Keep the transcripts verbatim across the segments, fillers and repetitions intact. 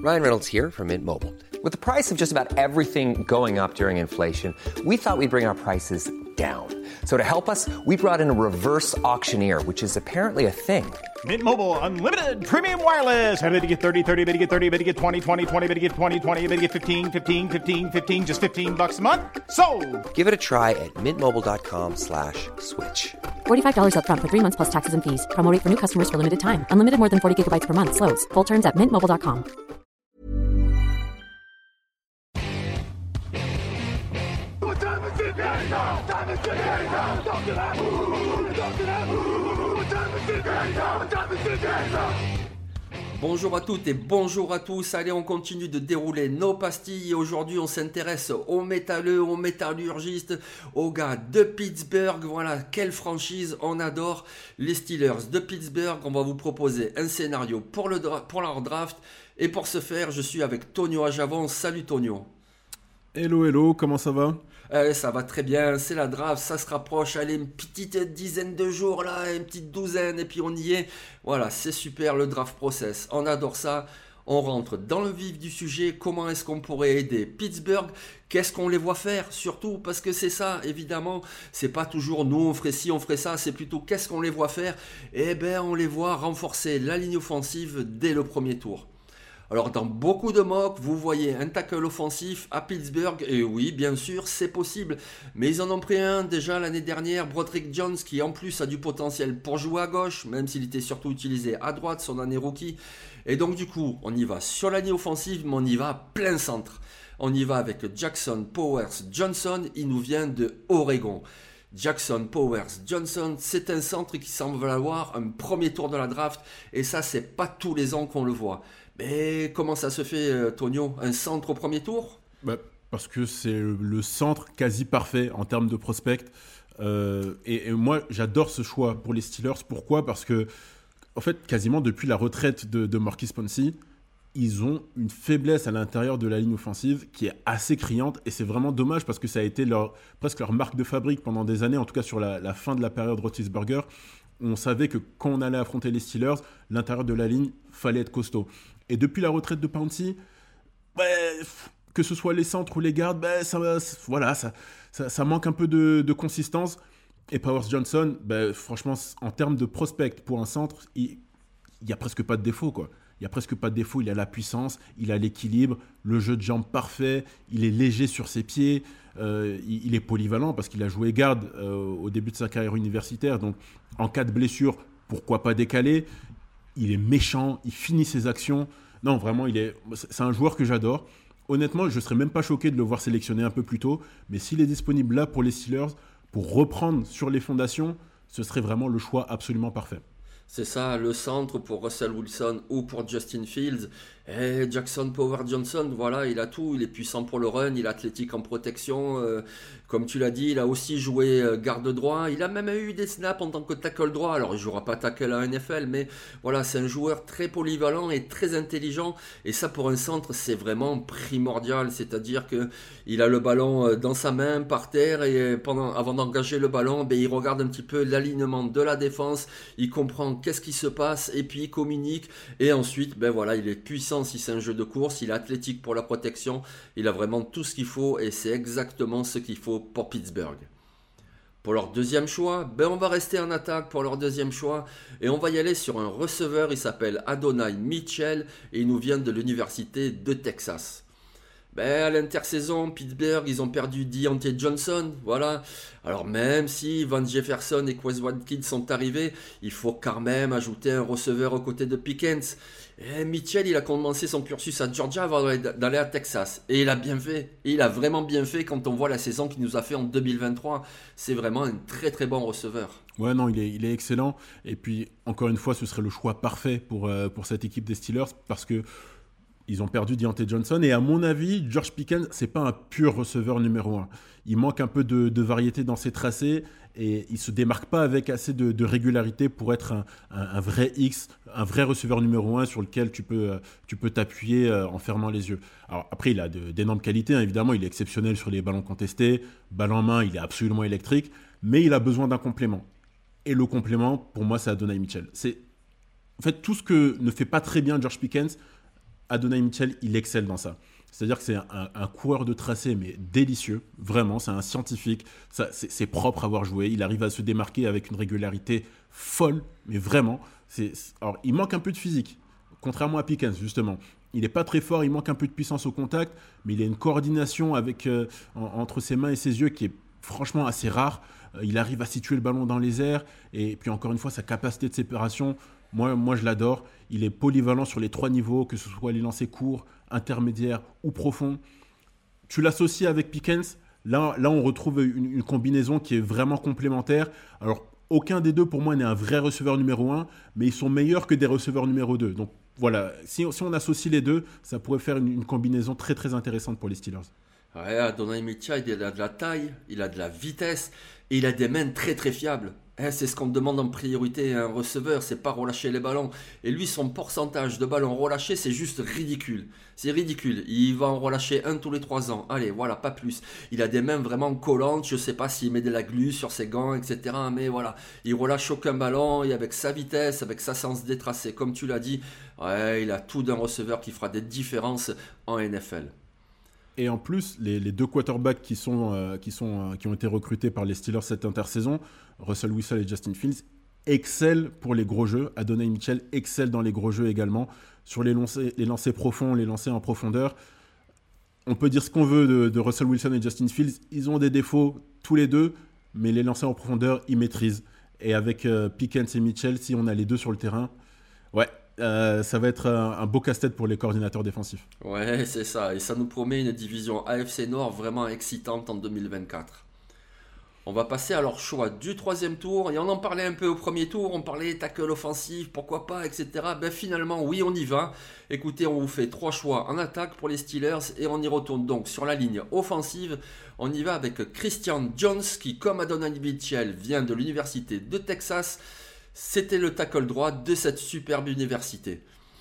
Ryan Reynolds here from Mint Mobile. With the price of just about everything going up during inflation, we thought we'd bring our prices down. So to help us, we brought in a reverse auctioneer, which is apparently a thing. Mint Mobile Unlimited Premium Wireless. How to get thirty, thirty, how to get thirty, how to get twenty, twenty, twenty, how to get twenty, twenty, how to get fifteen, fifteen, fifteen, fifteen, just fifteen bucks a month? Sold! Give it a try at mintmobile.com slash switch. forty-five dollars up front for three months plus taxes and fees. Promo rate for new customers for limited time. Unlimited more than forty gigabytes per month. Slows full terms at mint mobile dot com. Bonjour à toutes et bonjour à tous, allez on continue de dérouler nos pastilles et aujourd'hui on s'intéresse aux métalleux, aux métallurgistes, aux gars de Pittsburgh. Voilà, quelle franchise, on adore les Steelers de Pittsburgh. On va vous proposer un scénario pour, le dra- pour leur draft et pour ce faire je suis avec Tonio Ajavon. Salut Tonio. Hello hello, comment ça va? Euh, ça va très bien, c'est la draft, ça se rapproche, allez, une petite dizaine de jours là, une petite douzaine, et puis on y est. Voilà, c'est super le draft process, on adore ça. On rentre dans le vif du sujet, comment est-ce qu'on pourrait aider Pittsburgh? Qu'est-ce qu'on les voit faire? Surtout parce que c'est ça, évidemment, c'est pas toujours nous on ferait ci, on ferait ça, c'est plutôt qu'est-ce qu'on les voit faire? Eh bien, on les voit renforcer la ligne offensive dès le premier tour. Alors dans beaucoup de mocks, vous voyez un tackle offensif à Pittsburgh, et oui, bien sûr, c'est possible. Mais ils en ont pris un déjà l'année dernière, Broderick Jones, qui en plus a du potentiel pour jouer à gauche, même s'il était surtout utilisé à droite, son année rookie. Et donc du coup, on y va sur la ligne offensive, mais on y va plein centre. On y va avec Jackson Powers Johnson, il nous vient de Oregon. Jackson Powers Johnson, c'est un centre qui semble avoir un premier tour de la draft, et ça, c'est pas tous les ans qu'on le voit. Mais comment ça se fait, Tonio? Un centre au premier tour? Bah, parce que c'est le centre quasi parfait en termes de prospect. Euh, et, et moi, j'adore ce choix pour les Steelers. Pourquoi? Parce que, en fait, quasiment depuis la retraite de, de Maurkice Pouncey, ils ont une faiblesse à l'intérieur de la ligne offensive qui est assez criante. Et c'est vraiment dommage parce que ça a été leur, presque leur marque de fabrique pendant des années, en tout cas sur la, la fin de la période Roethlisberger. On savait que quand on allait affronter les Steelers, l'intérieur de la ligne fallait être costaud. Et depuis la retraite de Pouncey, bah, que ce soit les centres ou les gardes, bah, ça, voilà, ça, ça, ça manque un peu de, de consistance. Et Powers Johnson, bah, franchement, en termes de prospect pour un centre, il n'y a presque pas de défaut, quoi. Il n'y a presque pas de défaut, il a la puissance, il a l'équilibre, le jeu de jambes parfait, il est léger sur ses pieds, euh, il, il est polyvalent parce qu'il a joué garde euh, au début de sa carrière universitaire. Donc, en cas de blessure, pourquoi pas décaler? Il est méchant, il finit ses actions. Non, vraiment, il est, c'est un joueur que j'adore. Honnêtement, je ne serais même pas choqué de le voir sélectionné un peu plus tôt. Mais s'il est disponible là pour les Steelers, pour reprendre sur les fondations, ce serait vraiment le choix absolument parfait. C'est ça, le centre pour Russell Wilson ou pour Justin Fields. Et Jackson Powers Johnson, voilà, il a tout. Il est puissant pour le run, il est athlétique en protection. Euh, comme tu l'as dit, il a aussi joué euh, garde droit. Il a même eu des snaps en tant que tackle droit. Alors, il ne jouera pas tackle à N F L, mais voilà, c'est un joueur très polyvalent et très intelligent. Et ça, pour un centre, c'est vraiment primordial. C'est-à-dire qu'il a le ballon dans sa main, par terre, et pendant, avant d'engager le ballon, ben, il regarde un petit peu l'alignement de la défense. Il comprend qu'est-ce qui se passe et puis il communique. Et ensuite, ben voilà, il est puissant si c'est un jeu de course, il est athlétique pour la protection, il a vraiment tout ce qu'il faut et c'est exactement ce qu'il faut pour Pittsburgh. Pour leur deuxième choix, ben on va rester en attaque pour leur deuxième choix et on va y aller sur un receveur, il s'appelle Adonai Mitchell et il nous vient de l'université de Texas. Ben, à l'intersaison, Pittsburgh, ils ont perdu Deontay Johnson, voilà. Alors même si Van Jefferson et Quez Watkins sont arrivés, il faut quand même ajouter un receveur aux côtés de Pickens. Et Mitchell, il a commencé son cursus à Georgia avant d'aller à Texas. Et il a bien fait. Et il a vraiment bien fait quand on voit la saison qu'il nous a fait en deux mille vingt-trois. C'est vraiment un très très bon receveur. Ouais, non, il est, il est excellent. Et puis, encore une fois, ce serait le choix parfait pour, euh, pour cette équipe des Steelers parce que ils ont perdu Deontay Johnson et à mon avis, George Pickens, c'est pas un pur receveur numéro un. Il manque un peu de, de variété dans ses tracés et il se démarque pas avec assez de, de régularité pour être un, un, un vrai X, un vrai receveur numéro un sur lequel tu peux, tu peux t'appuyer en fermant les yeux. Alors après, il a de, d'énormes qualités, hein, évidemment, il est exceptionnel sur les ballons contestés, balle en main, il est absolument électrique, mais il a besoin d'un complément. Et le complément, pour moi, c'est Adonai Mitchell. C'est en fait tout ce que ne fait pas très bien George Pickens. Adonai Mitchell, il excelle dans ça. C'est-à-dire que c'est un, un coureur de tracé, mais délicieux, vraiment, c'est un scientifique, ça, c'est, c'est propre à avoir joué, il arrive à se démarquer avec une régularité folle, mais vraiment, c'est, c'est... Alors, il manque un peu de physique, contrairement à Pickens, justement. Il n'est pas très fort, il manque un peu de puissance au contact, mais il a une coordination avec, euh, en, entre ses mains et ses yeux qui est franchement assez rare. Euh, il arrive à situer le ballon dans les airs, et puis encore une fois, sa capacité de séparation, moi, moi je l'adore. Il est polyvalent sur les trois niveaux, que ce soit les lancers courts, intermédiaires ou profonds. Tu l'associes avec Pickens, là, là on retrouve une, une combinaison qui est vraiment complémentaire. Alors, aucun des deux, pour moi, n'est un vrai receveur numéro un, mais ils sont meilleurs que des receveurs numéro deux. Donc voilà, si, si on associe les deux, ça pourrait faire une, une combinaison très très intéressante pour les Steelers. Ouais, Adonai Mitchell, il a de la taille, il a de la vitesse et il a des mains très très fiables. Eh, c'est ce qu'on demande en priorité à un receveur, c'est pas relâcher les ballons. Et lui, son pourcentage de ballons relâchés, c'est juste ridicule. C'est ridicule. Il va en relâcher un tous les trois ans. Allez, voilà, pas plus. Il a des mains vraiment collantes. Je sais pas s'il met de la glu sur ses gants, et cetera. Mais voilà, il relâche aucun ballon. Et avec sa vitesse, avec sa sens détracé, comme tu l'as dit, ouais, il a tout d'un receveur qui fera des différences en N F L. Et en plus, les, les deux quarterbacks qui, sont, euh, qui, sont, euh, qui ont été recrutés par les Steelers cette intersaison, Russell Wilson et Justin Fields, excellent pour les gros jeux. Adonai Mitchell excelle dans les gros jeux également. Sur les lancers, les lancers profonds, les lancers en profondeur, on peut dire ce qu'on veut de, de Russell Wilson et Justin Fields. Ils ont des défauts tous les deux, mais les lancers en profondeur, ils maîtrisent. Et avec euh, Pickens et Mitchell, si on a les deux sur le terrain, ouais, Euh, ça va être un, un beau casse-tête pour les coordinateurs défensifs. Ouais, c'est ça. Et ça nous promet une division A F C Nord vraiment excitante en deux mille vingt-quatre. On va passer à leur choix du troisième tour. Et on en parlait un peu au premier tour. On parlait tackle offensif, pourquoi pas, et cetera. Ben finalement, oui, on y va. Écoutez, on vous fait trois choix en attaque pour les Steelers. Et on y retourne donc sur la ligne offensive. On y va avec Christian Jones, qui, comme Adonai Mitchell, vient de l'université de Texas. C'était le tackle droit de cette superbe université.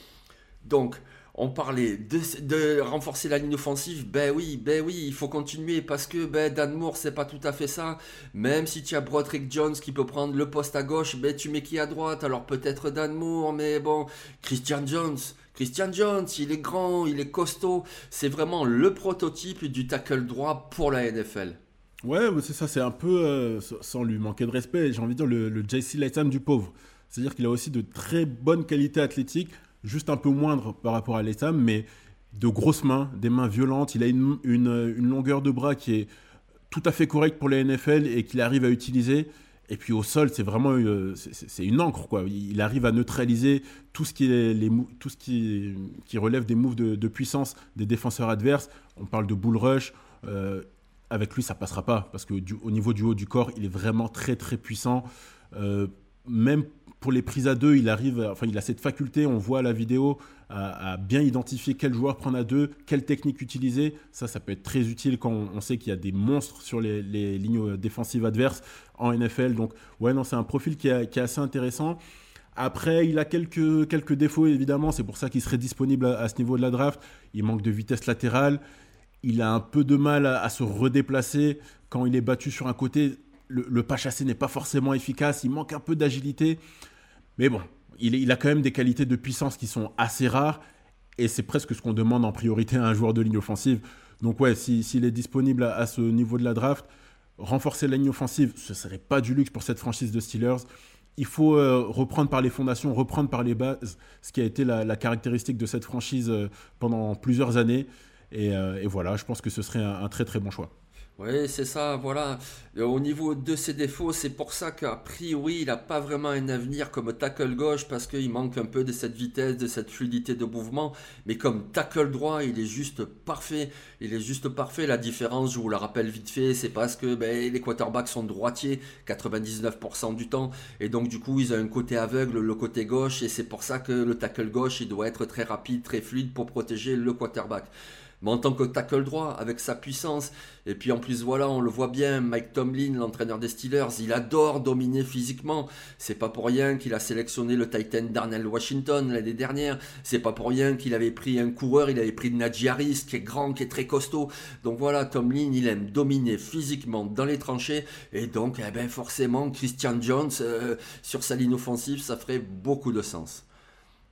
Donc, on parlait de, de renforcer la ligne offensive. Ben oui, ben oui, il faut continuer parce que ben, Dan Moore, c'est pas tout à fait ça. Même si tu as Broderick Jones qui peut prendre le poste à gauche, ben tu mets qui à droite? Alors peut-être Dan Moore, mais bon, Christian Jones. Christian Jones, il est grand, il est costaud. C'est vraiment le prototype du tackle droit pour la N F L. Ouais, c'est ça, c'est un peu, euh, sans lui manquer de respect, j'ai envie de dire le, le J C Latham du pauvre. C'est-à-dire qu'il a aussi de très bonnes qualités athlétiques, juste un peu moindres par rapport à Latham, mais de grosses mains, des mains violentes. Il a une, une, une longueur de bras qui est tout à fait correcte pour la N F L et qu'il arrive à utiliser. Et puis au sol, c'est vraiment euh, c'est, c'est une encre, quoi. Il arrive à neutraliser tout ce qui, est les, tout ce qui, qui relève des moves de, de puissance des défenseurs adverses. On parle de bull rush. Euh, Avec lui, ça passera pas parce que du, au niveau du haut du corps, il est vraiment très très puissant. Euh, même pour les prises à deux, il arrive, enfin, il a cette faculté. On voit à la vidéo à, à bien identifier quel joueur prendre à deux, quelle technique utiliser. Ça, ça peut être très utile quand on, on sait qu'il y a des monstres sur les, les lignes défensives adverses en N F L. Donc, ouais, non, c'est un profil qui est, qui est assez intéressant. Après, il a quelques, quelques défauts évidemment. C'est pour ça qu'il serait disponible à, à ce niveau de la draft. Il manque de vitesse latérale. Il a un peu de mal à, à se redéplacer quand il est battu sur un côté. Le, le pas chassé n'est pas forcément efficace. Il manque un peu d'agilité. Mais bon, il, il a quand même des qualités de puissance qui sont assez rares. Et c'est presque ce qu'on demande en priorité à un joueur de ligne offensive. Donc ouais, si, s'il est disponible à, à ce niveau de la draft, renforcer la ligne offensive, ce ne serait pas du luxe pour cette franchise de Steelers. Il faut euh, reprendre par les fondations, reprendre par les bases, ce qui a été la, la caractéristique de cette franchise euh, pendant plusieurs années. Et, euh, et voilà, je pense que ce serait un, un très très bon choix. Oui, c'est ça, voilà. Au niveau de ses défauts, c'est pour ça qu'a priori, il n'a pas vraiment un avenir comme tackle gauche parce qu'il manque un peu de cette vitesse, de cette fluidité de mouvement. Mais comme tackle droit, il est juste parfait. Il est juste parfait. La différence, je vous la rappelle vite fait, c'est parce que ben, les quarterbacks sont droitiers quatre-vingt-dix-neuf pour cent du temps. Et donc, du coup, ils ont un côté aveugle, le côté gauche. Et c'est pour ça que le tackle gauche, il doit être très rapide, très fluide pour protéger le quarterback. Mais en tant que tackle droit, avec sa puissance, et puis en plus voilà, on le voit bien, Mike Tomlin, l'entraîneur des Steelers, il adore dominer physiquement. C'est pas pour rien qu'il a sélectionné le Titan Darnell Washington l'année dernière. C'est pas pour rien qu'il avait pris un coureur, il avait pris Najee Harris, qui est grand, qui est très costaud. Donc voilà, Tomlin, il aime dominer physiquement dans les tranchées, et donc eh ben, forcément, Christian Jones, euh, sur sa ligne offensive, ça ferait beaucoup de sens.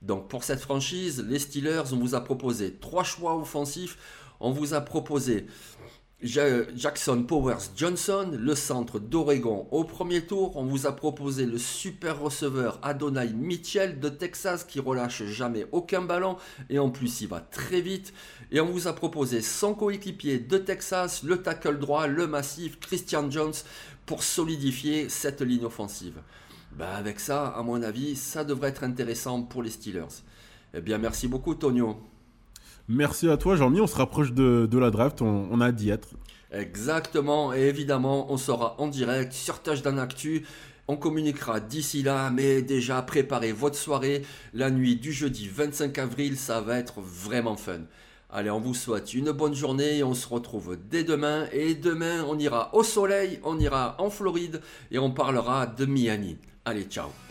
Donc pour cette franchise, les Steelers, on vous a proposé trois choix offensifs. On vous a proposé Jackson Powers Johnson, le centre d'Oregon au premier tour. On vous a proposé le super receveur Adonai Mitchell de Texas qui relâche jamais aucun ballon et en plus il va très vite. Et on vous a proposé son coéquipier de Texas, le tackle droit, le massif Christian Jones pour solidifier cette ligne offensive. Ben avec ça, à mon avis, ça devrait être intéressant pour les Steelers. Eh bien, merci beaucoup, Tonio. Merci à toi, Jean-Mi. On se rapproche de, de la draft. On, on a hâte d'y être. Exactement. Et évidemment, on sera en direct sur Touchdown Actu. On communiquera d'ici là, mais déjà, préparez votre soirée. La nuit du jeudi vingt-cinq avril, ça va être vraiment fun. Allez, on vous souhaite une bonne journée et on se retrouve dès demain. Et demain, on ira au soleil, on ira en Floride et on parlera de Miami. Allez, ciao.